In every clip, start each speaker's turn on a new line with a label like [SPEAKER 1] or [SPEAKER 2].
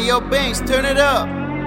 [SPEAKER 1] Hey yo Banks, turn it up.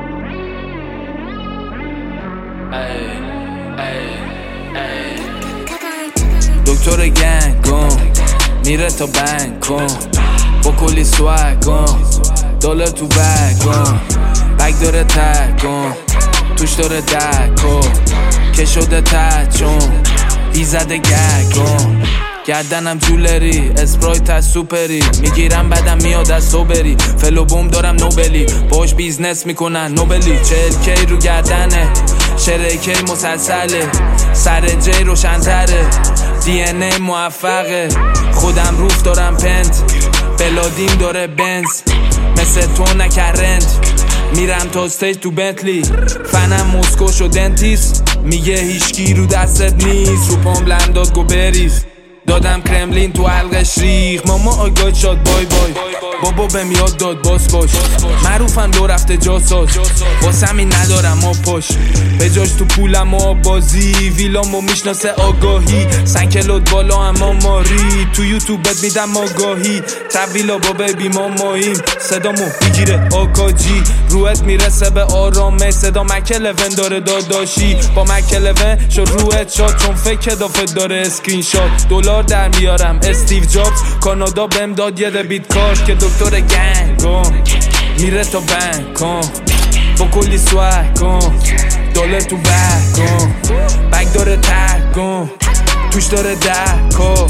[SPEAKER 2] دکتر گنگ کن میره تا بنگ کن با کلی سوگ کن دلار تو بگ کن بگ داره تک کن توش داره دک کن که شده تک چون بیزده گگ کن گردنم جولری اسپرایت از سوپری میگیرم بعدم میاد از صبری فلو بوم دارم نوبلی باش بیزنس میکنن نوبلی 40K رو گردنه شرکی مسلسله سر جی روشن‌تره DNA موفقه خودم روف دارم پنت بلادیم داره بنز مثل تو نکرند میرم تا استیج تو بنتلی فنم مسکوش و دنتیست میگه هیچکی رو دستت نیست رو پام لم داد گو بریز دادم کرملین تو حلقش ریخ ماما آگاه شاد بای بای بابا بهم یاد داد باس باش معروفم دو رفته جاساز واسمی ندارم ما پاش به جاش تو پولم و بازی ویلامو میشناسه آگاهی سنکلوت بالا اما ماری تو یوتیوب بد میدم آگاهی طویلا با بیبی ماماییم صدامو میگیره آکاجی روحت میرسه به آرامه صدا مکلون داره داداشی با مکلون شد روحت شاد چون فکر دافت داره اسکرین شات دلار در میارم استیو جابز کانادا بهم داد یه بیت کارت که دکتر گنگ کن میره تا بنگ کن با کلی سوگ کن دلار تو بگ کن بگ داره تک کن توش داره دک کن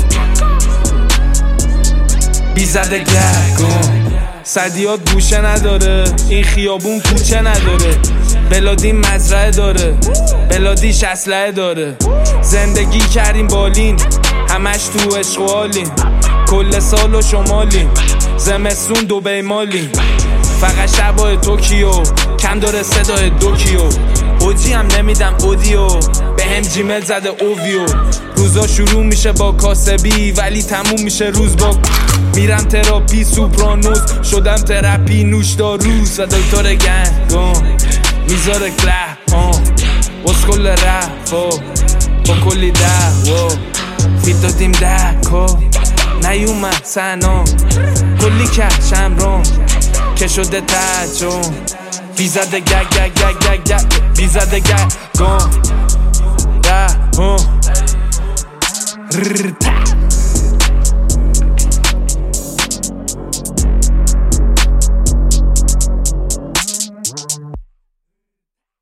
[SPEAKER 2] بیزده گگ کن صدیات گوشه نداره این خیابون کوچه نداره بلادی مزرعه داره بلادیش اسلحه داره زندگی کردیم بالین همش تو عشق و حالیم کل سال و شمالیم زمستون دبی مالیم فقط شبای توکیو کم داره صدای دوکیو اوجی هم نمیدم اودیو به هم جیمل زده اوویو روزا شروع میشه با کاسبی ولی تموم میشه روز با میرم تراپی سوپرانوس شدم تراپی نوشداروز و دکتر گنگ میذاره کلاه اسکل رفا با کلی دعوا فیت دادیم دکا نیومد سنا کلی کرد شمران که شده تجون بیزده گگ گگ گگ گگ بیزده گگ گان